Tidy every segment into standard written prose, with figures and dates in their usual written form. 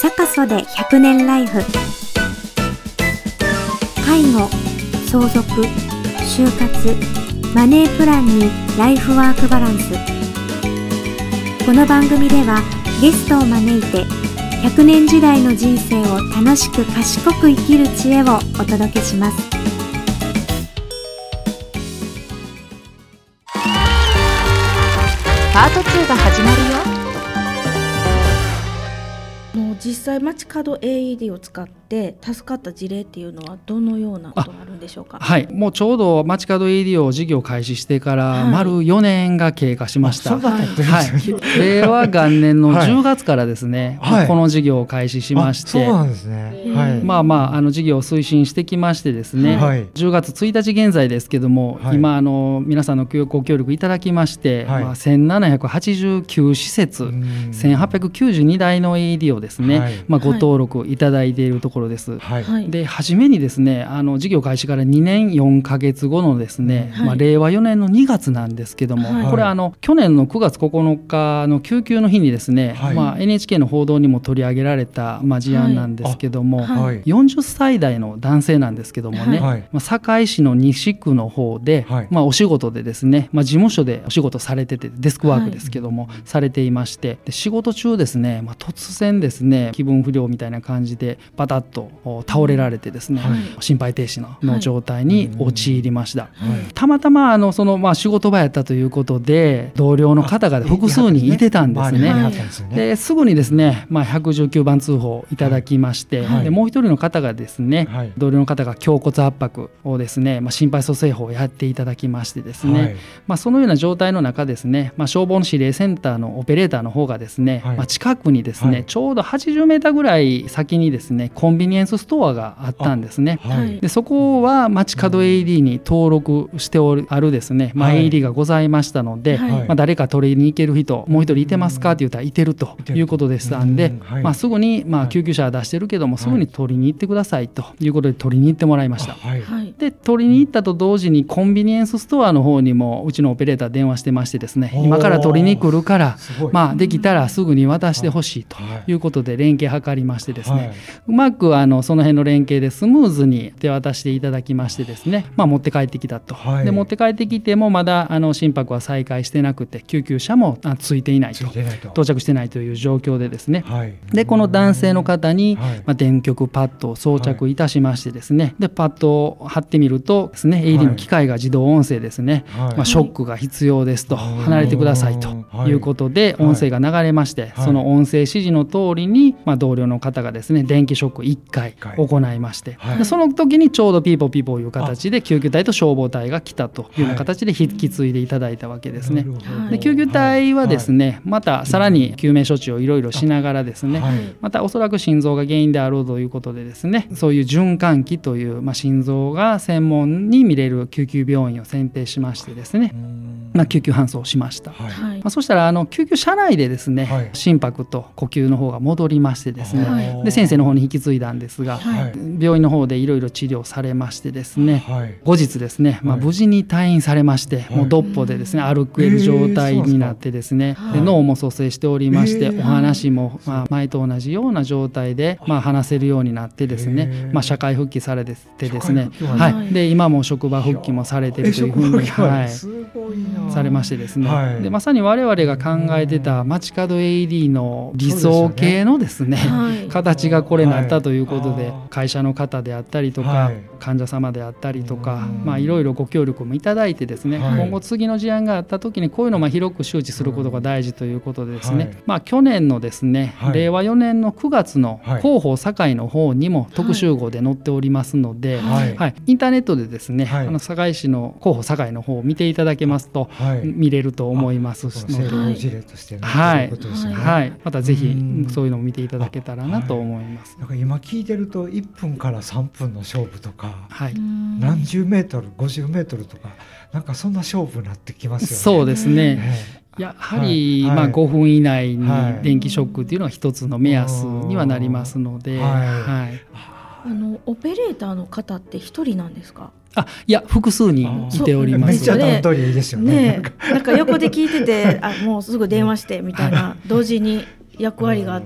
サカソで100年ライフ。介護、相続、就活、マネープランにライフワークバランス。この番組ではゲストを招いて100年時代の人生を楽しく賢く生きる知恵をお届けします。 パート2が始まるよ。 実際街角 AED を使って助かった事例っていうのはどのようなことがあるんでしょうか。 はい、もうちょうど街角 AED を事業開始してから丸4年が経過しました。令和元年の10月からですね、この事業を開始しまして、 そうなんですね。 事業を推進してきましてですね、10月1日現在ですけども、今皆さんのご協力いただきまして、1789施設、1892台の AED をですね、ご登録いただいているところです。で初めにですね事業開始から2年4ヶ月後のですね、令和4年の2月なんですけども、これ去年の9月9日の救急の日にですね、NHK の報道にも取り上げられた事案なんですけども、40歳代の男性なんですけどもね、堺市の西区の方で、お仕事でですね、事務所でお仕事されててデスクワークですけども、されていまして、で仕事中ですね、突然ですね気分不良みたいな感じでバタッと倒れられてですね、心肺停止の状態に陥りました。たまたまその仕事場やったということで同僚の方が複数人いてたんですね。ですぐにですね、119番通報いただきまして、でもう一人の方がですね、同僚の方が胸骨圧迫をですね、心肺蘇生法をやっていただきましてですね、そのような状態の中ですね、消防の指令センターのオペレーターの方がですね、近くにですね、ちょうど80メーターぐらい先にですねコンビニエンスストアがあったんですね。でそこは街角 AED に登録してあるですね、AED がございましたので、誰か取りに行ける人もう一人いてますかって言ったらいてるということでしたんで、すぐに救急車は出してるけどもすぐに取りに行ってくださいということで取りに行ってもらいました。で取りに行ったと同時にコンビニエンスストアの方にもうちのオペレーター電話してましてですね、今から取りに来るからできたらすぐに渡してほしいということで連携図りましてですね、うまくその辺の連携でスムーズに手渡していただきましてですね、持って帰ってきたと。で持って帰ってきてもまだ心拍は再開してなくて救急車もついていないと、到着してないという状況でですね、でこの男性の方に電極パッドを装着いたしましてですね、でパッドを貼ってみるとですね AED の機械が自動音声ですね、ショックが必要ですと、離れてくださいということで音声が流れまして、その音声指示の通りに同僚の方がですね電気ショック1回行いまして、でその時にちょうどピーポーピーポーいう形で救急隊と消防隊が来たというような形で引き継いでいただいたわけですね。で救急隊はですねまたさらに救命処置をいろいろしながらですね、またおそらく心臓が原因であろうということでですね、そういう循環器という、心臓が専門に見れる救急病院を選定しましてですね、救急搬送しました。そしたら救急車内でですね、心拍と呼吸の方が戻りましてですね、で先生の方に引き継いだんですが、病院の方でいろいろ治療されましてですね、後日ですね、無事に退院されまして、もうドッポでですね歩ける状態になってですね、で脳も蘇生しておりまして、お話も前と同じような状態で話せるようになってですね、社会復帰されてですね、で今も職場復帰もされているというふうにされましてですね、でまさに我々が考えてた街角 AED の理想系のですね、形がこれになったということで、会社の方であったりとか、患者様であったりとか、いろいろご協力もいただいてですね、今後次の事案があった時にこういうのを広く周知することが大事ということでですね、去年のですね、令和4年の9月の広報堺の方にも特集号で載っておりますので、インターネットでですね、堺市の広報堺の方を見ていただけますと見れると思いますので、 事例としてまたぜひそういうのを見ていただけたらなと思います。 なんか今聞いてると1分から3分の勝負とか、何十メートル50メートルとか、なんかそんな勝負になってきますよね。 そうですね、やはり5分以内に電気ショックっていうのは一つの目安にはなりますので、 オペレーターの方って一人なんですか？ いや複数人いております。 めっちゃ段取りいいですよね。 なんか横で聞いててもうすぐ電話してみたいな、同時に役割があってっ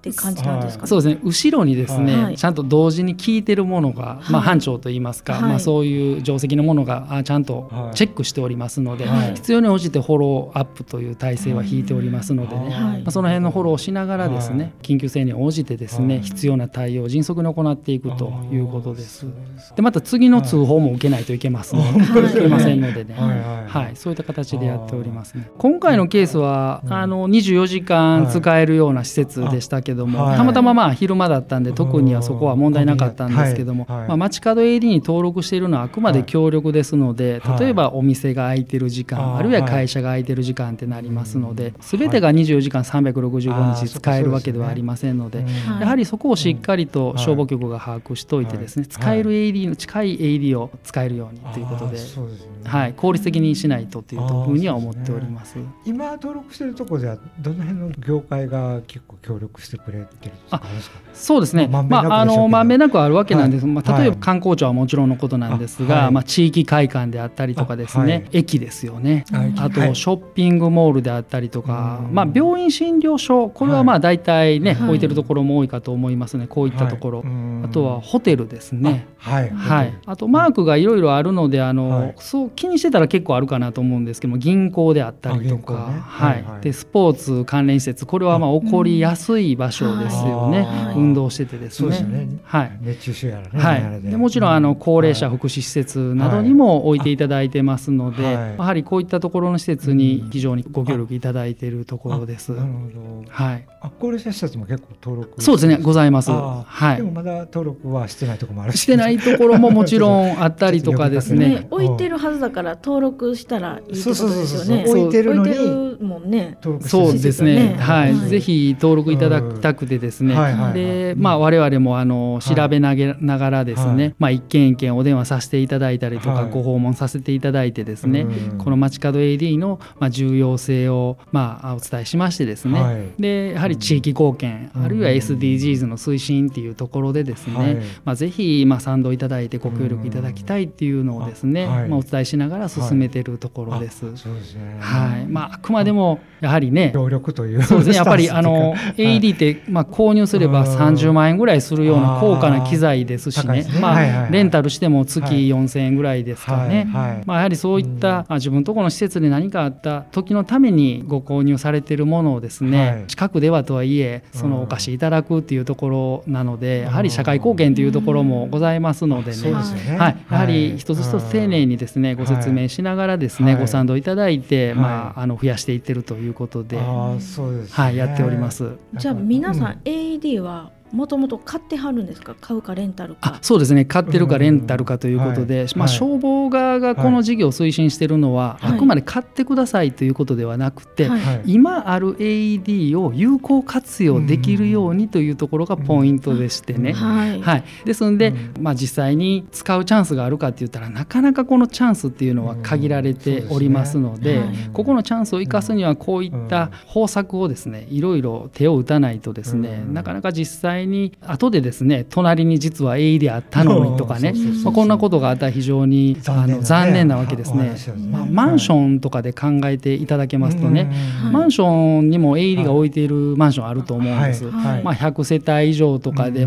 って感じなんですかね。 そうですね、後ろにですね、ちゃんと同時に効いてるものが、班長といいますか、そういう定石のものがちゃんとチェックしておりますので、必要に応じてフォローアップという体制は引いておりますのでね、その辺のフォローをしながらですね、緊急性に応じてですね、必要な対応を迅速に行っていくということです。でまた次の通報も受けないといけますので、いけませんのでね、そういった形でやっておりますね。今回のケースは24時間使えるような施設でしたけども、たまたま昼間だったんで特にはそこは問題なかったんですけども、街角 AD に登録しているのはあくまで協力ですので、例えばお店が開いてる時間、あるいは会社が開いてる時間ってなりますので、全てが24時間365日使えるわけではありませんので、やはりそこをしっかりと消防局が把握しておいてですね、使える AD の近い AD を使えるようにということで、効率的にしないとというふうには思っております。 今登録しているところではどの辺の業界が結構協力してくれてるんですか？ そうですね、まんべんなくあるわけなんです。例えば観光庁はもちろんのことなんですが、地域会館であったりとかですね、駅ですよね、あとショッピングモールであったりとか、病院診療所、これは大体ね、置いてるところも多いかと思いますね。こういったところ、あとはホテルですね、あとマークがいろいろあるので、そう気にしてたら結構あるかなと思うんですけども、銀行であったりとか、でスポーツ関連施設、これは起こりやすい場所ですよね。運動しててですね、 熱中症やらね、 でもちろん高齢者福祉施設などにも置いていただいてますので、やはりこういったところの施設に非常にご協力いただいているところです。 高齢者施設も結構登録、 そうですね、ございます。 でもまだ登録はしてないところもあるし、 してないところももちろんあったりとかですね。 置いてるはずだから登録したらいいってことですよね。 置いてるのにもんね。 そうですね、ぜひ登録いただきたくてですね、で我々も調べながらですね、一件一件お電話させていただいたりとか、ご訪問させていただいてですね、この街角 AD の重要性をお伝えしましてですね、でやはり地域貢献、あるいは SDGs の推進っていうところでですね、ぜひ賛同いただいてご協力いただきたいっていうのをですね、お伝えしながら進めているところです。あくまでもやはりね、 協力という、 そうですね、やっぱりAED って購入すれば30万円ぐらいするような高価な機材ですしね、レンタルしても月4000円ぐらいですからね、やはりそういった自分のところの施設で何かあった時のためにご購入されているものをですね、近くではとはいえお貸しいただくっていうところなので、やはり社会貢献というところもございますのでね、やはり一つ一つ丁寧にですねご説明しながらですね、ご賛同いただいて増やしていってるということで、やっております。 じゃあ皆さん AED はもともと買ってはるんですか？買うかレンタルか。 そうですね、買ってるかレンタルかということで、消防側がこの事業を推進しているのは、あくまで買ってくださいということではなくて、今ある AED を有効活用できるようにというところがポイントでしてね、ですので、実際に使うチャンスがあるかって言ったら、なかなかこのチャンスっていうのは限られておりますので、ここのチャンスを生かすにはこういった方策をですね、いろいろ手を打たないとですね、なかなか実際に後でですね、隣に実は AED あったのにとかね、こんなことがあったら非常に残念なわけですね。マンションとかで考えていただけますとね、マンションにも AED が置いているマンションあると思うんです。100世帯以上とかで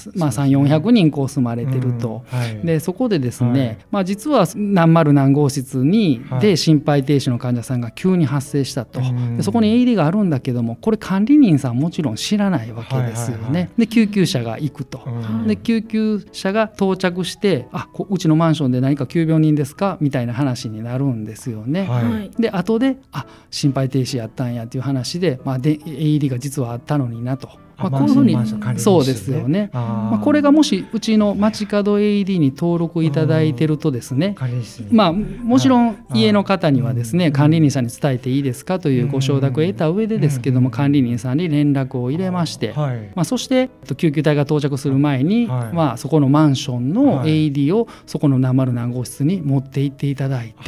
300-400人住まれてると、でそこでですね、実は何丸何号室にで心肺停止の患者さんが急に発生したと、でそこに AED があるんだけども、これ管理人さんもちろん知らないわけですよね。で救急車が行くと、で救急車が到着して、うちのマンションで何か急病人ですかみたいな話になるんですよね。で後で心肺停止やったんやっていう話で、AED が実はあったのになと。こういうふうに、そうですよね。これがもしうちの街角 AED に登録いただいてるとですね、もちろん家の方にはですね、管理人さんに伝えていいですかというご承諾を得た上でですけども、管理人さんに連絡を入れまして、そして救急隊が到着する前に、そこのマンションの AED をそこの何丸何号室に持って行っていただいて、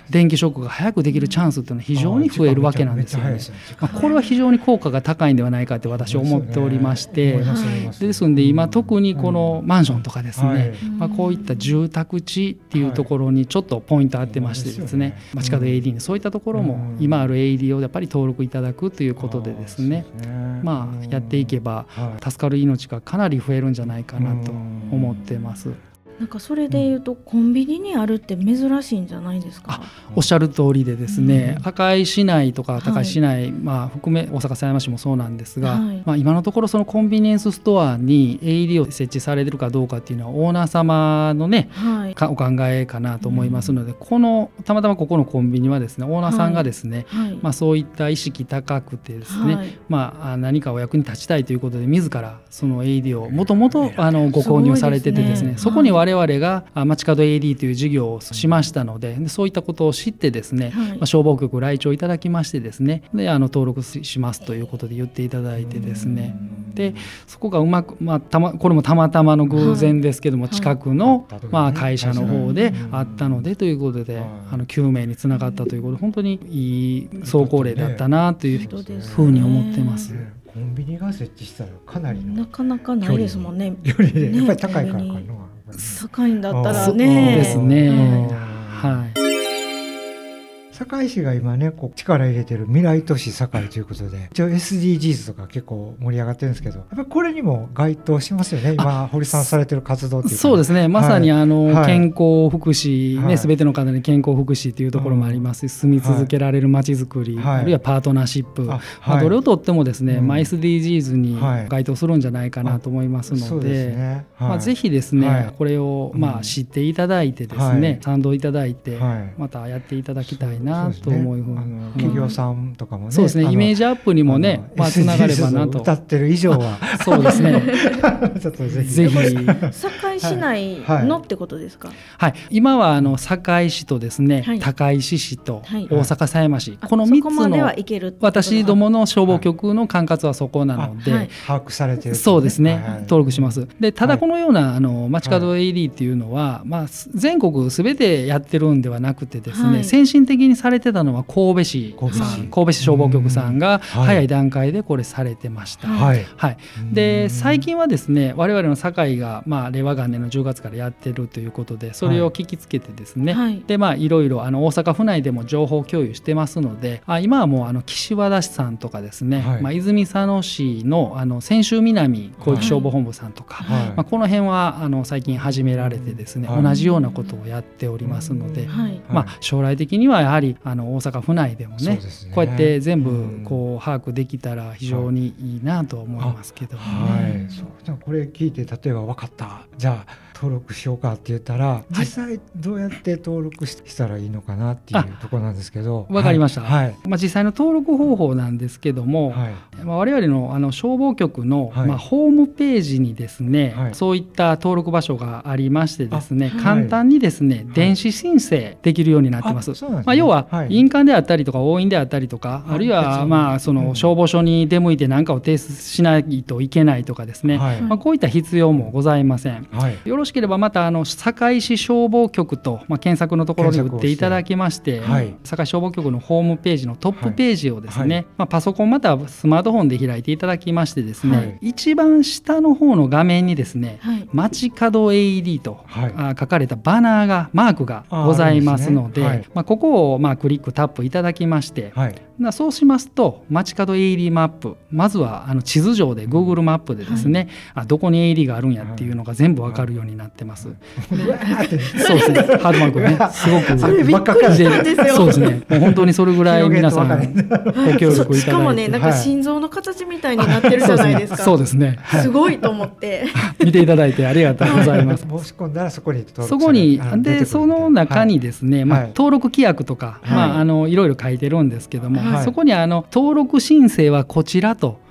電気ショックが早くできるチャンスっていうのは非常に増えるわけなんですよね。これは非常に効果が高いんではないかって私は思っておりまして、ですので今特にこのマンションとかですね、こういった住宅地っていうところにちょっとポイントあってましてですね、街角 AED にそういったところも今ある AED をやっぱり登録いただくということでですね、やっていけば助かる命がかなり増えるんじゃないかなと思ってます。 なんかそれでいうと、コンビニにあるって珍しいんじゃないですか。 おっしゃる通りでですね、赤石市内とか高石市内、含め大阪狭山市もそうなんですが、今のところそのコンビニエンスストアに AED を設置されてるかどうかっていうのはオーナー様のね、お考えかなと思いますので、たまたまここのコンビニはですね、オーナーさんがですね、そういった意識高くてですね、何かお役に立ちたいということで自らその AED をもともとご購入されててですね、そこに我々が街角 AED という事業をしましたので、そういったことを知ってですね、消防局来庁いただきましてですね、で登録しますということで言っていただいてですね、でそこがうまく、これもたまたまの偶然ですけども、近くの、会社の方であったのでということで、救命につながったということで、本当にいい走行例だったなというふうに思ってます。 コンビニが設置したらかなりのなかなかないですもんね。 やっぱり高いからかな。 高いんだったらね。 ですね。はい。 堺市が今ね力入れてる未来都市堺ということで、一応 SDGs とか結構盛り上がってるんですけど、やっぱりこれにも該当しますよね、今堀さんされてる活動っていうか。 そうですね、まさに健康福祉ね、全ての方に健康福祉というところもありますし、住み続けられるまちづくり、あるいはパートナーシップ、どれをとってもですね、SDGs に該当するんじゃないかなと思いますので、ぜひですね、これを知っていただいてですね、賛同いただいて、またやっていただきたいなと思うふうに、 企業さんとかもね、 そうですね、イメージアップにもね、つながればなと。 歌ってる以上はそうですねちょっとぜひ堺市内のってことですか。 はい、今は堺市とですね、高石市と大阪狭山市、この3つの私どもの消防局の管轄はそこなので把握されている。 そうですね、登録します。でただこのような街角 AED っていうのは、全国すべてやってるんではなくてですね、先進的にされてたのは神戸市消防局さんが早い段階でこれされてました。で最近はですね、我々の堺が令和元年の10月からやってるということで、それを聞きつけてですね、でいろいろ大阪府内でも情報共有してますので、今はもう岸和田市さんとかですね、泉佐野市の泉州南広域消防本部さんとか、この辺は最近始められてですね、同じようなことをやっておりますので、将来的にはやはり大阪府内でもね、こうやって全部把握できたら非常にいいなと思いますけどね。 これ聞いて、例えば分かった、じゃあ登録しようかって言ったら、実際どうやって登録したらいいのかなっていうところなんですけど。 分かりました。実際の登録方法なんですけども、我々の消防局のホームページにですね、そういった登録場所がありましてですね、簡単にですね電子申請できるようになってます。要は印鑑であったりとか押印であったりとか、あるいはその消防署に出向いて何かを提出しないといけないとかですね、こういった必要もございません。よろしければまた堺市消防局と検索のところに打っていただきまして、堺消防局のホームページのトップページをですね、パソコンまたはスマートフォンで開いていただきましてですね、一番下の方の画面にですね、街角 AED と書かれたバナーマークがございますので、ここをクリックタップいただきまして、そうしますと街角 AED マップ、まずは地図上で Google マップでですね、どこに AED があるんやっていうのが全部わかるようになってます。そうですね、ハードマークね、すごくびっくりしたんですよ。 そうですね、もう本当にそれぐらい皆さんご協力いただいて、 しかもね、なんか心臓の形みたいになってるじゃないですか。 そうですね、 すごいと思って見ていただいてありがとうございます。 申し込んだらそこにでその中にですね、登録規約とかいろいろ書いてるんですけども、そこに登録申請はこちらと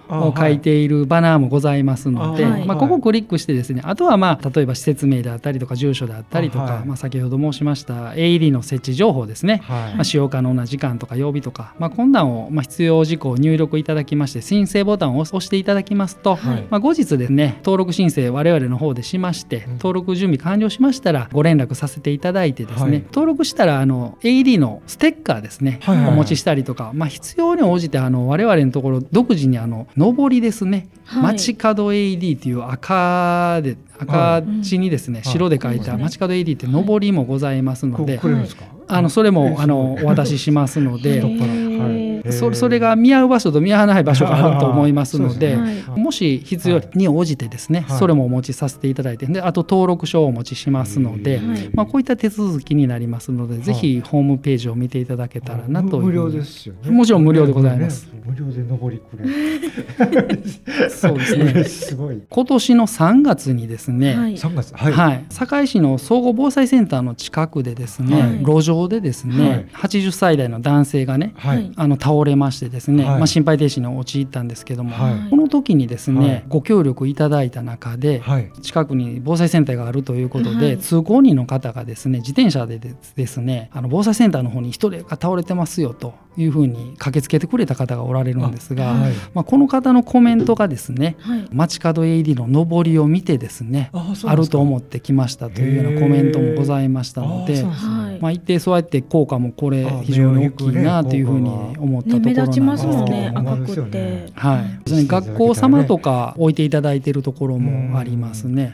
を書いているバナーもございますので、ここをクリックしてですね、あとは例えば施設名であったりとか住所であったりとか、先ほど申しました AED の設置情報ですね、使用可能な時間とか曜日とか、困難を必要事項を入力いただきまして申請ボタンを押していただきますと、後日ですね登録申請我々の方でしまして、登録準備完了しましたらご連絡させていただいてですね、登録したらAED のステッカーですね、お持ちしたりとか、必要に応じて我々のところ独自に上りですね、街角 AED という赤字にですね、白で書いた街角 AED って上りもございますので、それもお渡ししますのでそれが見合う場所と見合わない場所があると思いますので、もし必要に応じてですね、それもお持ちさせていただいて、であと登録書をお持ちしますので、こういった手続きになりますので、ぜひホームページを見ていただけたらなという。 無料ですよね。 もちろん無料でございます。 無料で上りくれるそうですねすごい。 今年の3月にですね、 3月、 堺市の総合防災センターの近くでですね、路上でですね、80歳代の男性がね、倒れましてですね、心肺停止に陥ったんですけども、この時にですね、ご協力いただいた中で、近くに防災センターがあるということで、通行人の方がですね自転車でですね防災センターの方に一人が倒れてますよというふうに駆けつけてくれた方がおられるんですが、この方のコメントがですね、街角 AED の上りを見てですね、あると思ってきましたというようなコメントもございましたので、一定そうやって効果もこれ非常に大きいなというふうに思ったところなんです。 目立ちますもんね、赤くて。 学校様とか置いていただいているところもありますね。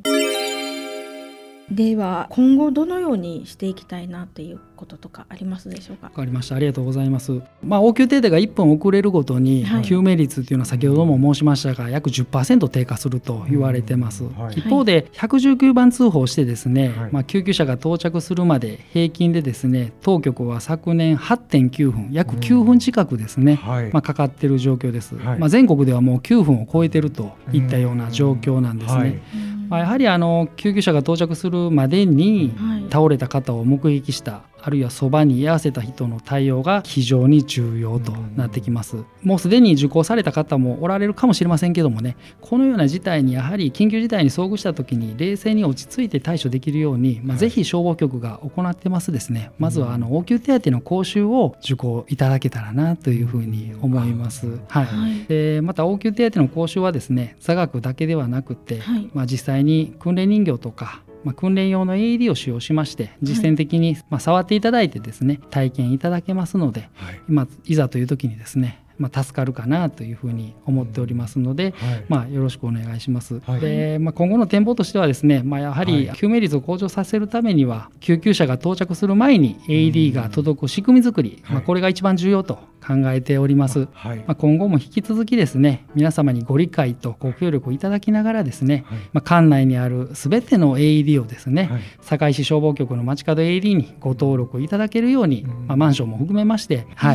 では今後どのようにしていきたいなっていうこととかありますでしょうか。 わかりました、ありがとうございます。応急手当が1分遅れるごとに救命率っていうのは先ほども申しましたが約 10% 低下すると言われてます。一方で119番通報してですね、救急車が到着するまで平均でですね当局は昨年 8.9 分約9分近くですね、かかっている状況です。全国ではもう9分を超えているといったような状況なんですね。やはり救急車が到着するまでに倒れた方を目撃したあるいはそばに居合わせた人の対応が非常に重要となってきます。もうすでに受講された方もおられるかもしれませんけどもね、このような事態にやはり緊急事態に遭遇した時に冷静に落ち着いて対処できるように、ぜひ消防局が行ってますですね、まずは応急手当の講習を受講いただけたらなというふうに思います。でまた応急手当の講習はですね座学だけではなくて、実際に訓練人形とか訓練用の AED を使用しまして実践的に触っていただいてですね体験いただけますので、いざという時にですね助かるかなというふうに思っておりますので、よろしくお願いします。で今後の展望としてはですね、やはり救命率を向上させるためには救急車が到着する前に AED が届く仕組み作り、これが一番重要と考えております。今後も引き続きですね皆様にご理解とご協力いただきながらですね、管内にあるすべての AED をですね、堺市消防局の街角 AED にご登録いただけるように、マンションも含めまして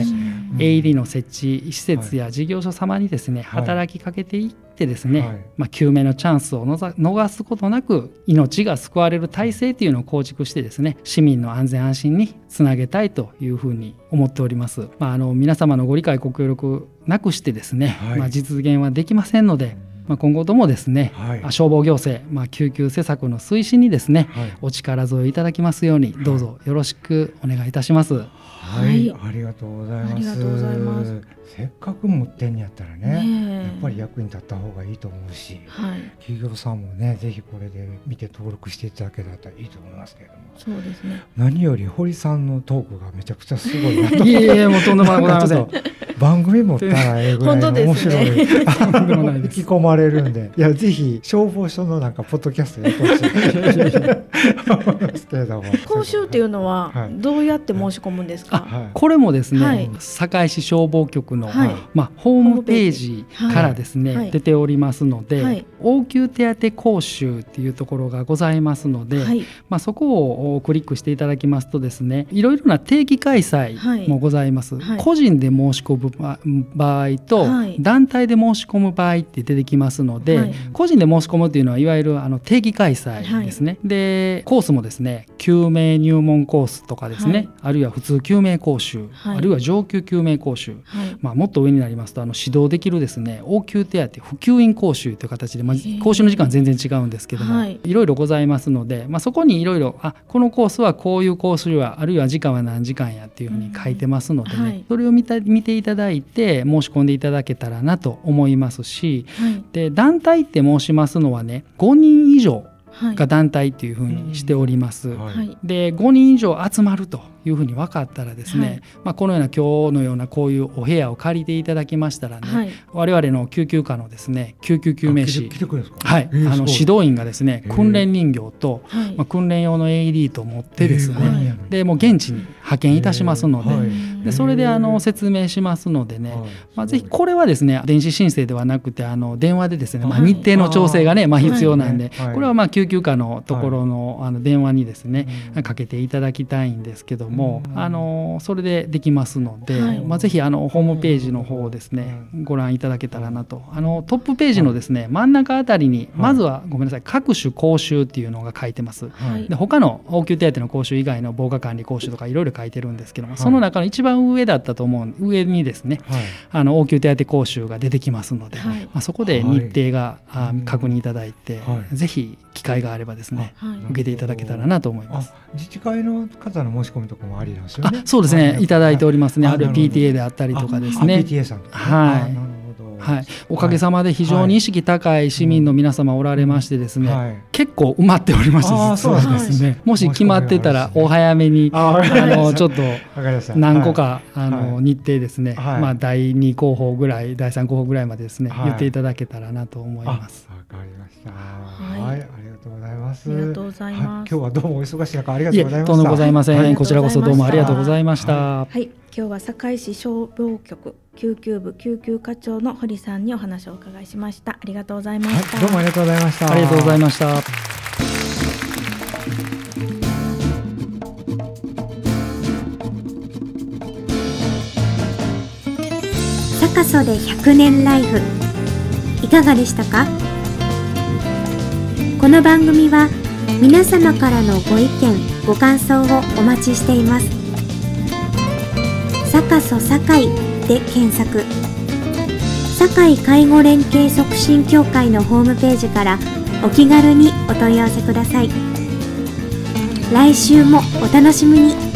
、AED の設置施設や事業所様にですね、働きかけていってですね、救命のチャンスを逃すことなく命が救われる体制というのを構築してですね市民の安全安心につなげたいというふうに思っております。皆様のご理解ご協力なくしてですね、実現はできませんので、今後ともですね、消防行政、救急施策の推進にですね、お力添えいただきますようにどうぞよろしくお願いいたします。 ありがとうございます。せっかく持ってんやったらね、やっぱり役に立った方がいいと思うし、企業さんもねぜひこれで見て登録していただけたらいいと思いますけれども。 そうですね。 何より堀さんのトークがめちゃくちゃすごいなと。 いえもうとんでもございません。 番組持ったらええぐらいの面白い引き込まれるんで、いやぜひ消防署のポッドキャストやってほしい。 講習っていうのはどうやって申し込むんですか。 これもですね、堺市消防局の、ホームページからですね、出ておりますので、応急手当講習っていうところがございますので、そこをクリックしていただきますとですねいろいろな定期開催もございます。個人で申し込むぶ場合と、団体で申し込む場合って出てきますので、個人で申し込むっていうのはいわゆる定期開催ですね。でコースもですね、救命入門コースとかですね、あるいは普通救命講習、あるいは上級救命講習、もっと上になりますと指導できるですね、応急手当普及員講習という形で、講習の時間は全然違うんですけども、いろいろございますので、そこにいろいろこのコースはこういうコースはあるいは時間は何時間やっていうふうに書いてますのでね、それを見ていただいて申し込んでいただけたらなと思いますし、で団体って申しますのはね、5人以上が団体っていうふうにしております。で5人以上集まるというふうに分かったらですね、このような今日のようなこういうお部屋を借りていただきましたらね、我々の救急科のですね、救急救命士、指導員がですね、訓練人形と、訓練用の AED と持ってですね、でもう現地に派遣いたしますので、それで説明しますのでね、ぜひこれはですね、電子申請ではなくて電話でですね、日程の調整がね、必要なんで、これは救急科のところの電話にですね、かけていただきたいんですけども、それでできますので、ぜひホームページの方をですね、ご覧いただけたらなと。トップページのですね、真ん中あたりにまずはごめんなさい、各種講習っていうのが書いてます。で他の応急手当の講習以外の防火管理講習とかいろいろ書いてるんですけども、その中の一番上だったと思う上にですね、応急手当講習が出てきますので、そこで日程が確認いただいて、ぜひ機会があればですね、受けていただけたらなと思います。 自治会の方の申し込みとかもありなんですよね。 そうですね、いただいておりますね。あるいは PTA であったりとかですね。 PTA さんとかね。 おかげさまで非常に意識高い市民の皆様おられましてですね、結構埋まっておりまして、実はですね、もし決まってたらお早めにちょっと何個か日程ですね、第2候補ぐらい第3候補ぐらいまでですね、言っていただけたらなと思います。 わかりました。ありがとうございます。 ありがとうございます。 今日はどうもお忙しい中ありがとうございました。 とんでもございません。こちらこそどうもありがとうございました。 今日は堺市消防局救急部救急課長の堀さんにお話をお伺いしました。ありがとうございました。 どうもありがとうございました。 ありがとうございました。 坂曽で100年ライフいかがでしたか？この番組は皆様からのご意見ご感想をお待ちしています。坂曽堺で検索。堺介護連携促進協会のホームページからお気軽にお問い合わせください。来週もお楽しみに。